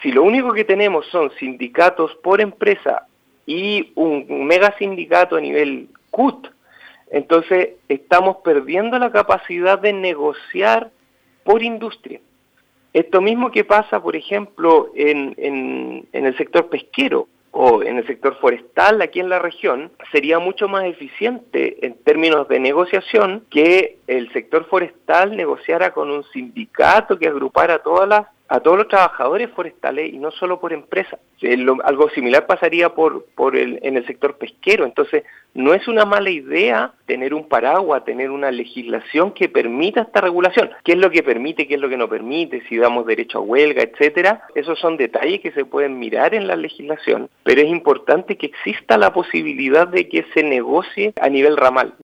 Si lo único que tenemos son sindicatos por empresa y un mega sindicato a nivel CUT, entonces estamos perdiendo la capacidad de negociar por industria. Esto mismo que pasa, por ejemplo, en el sector pesquero o en el sector forestal aquí en la región, sería mucho más eficiente en términos de negociación que el sector forestal negociara con un sindicato que agrupara a todos los trabajadores forestales y no solo por empresas. Algo similar pasaría en el sector pesquero. Entonces, no es una mala idea tener un paraguas, tener una legislación que permita esta regulación. ¿Qué es lo que permite, qué es lo que no permite, si damos derecho a huelga, etcétera? Esos son detalles que se pueden mirar en la legislación, pero es importante que exista la posibilidad de que se negocie a nivel ramal.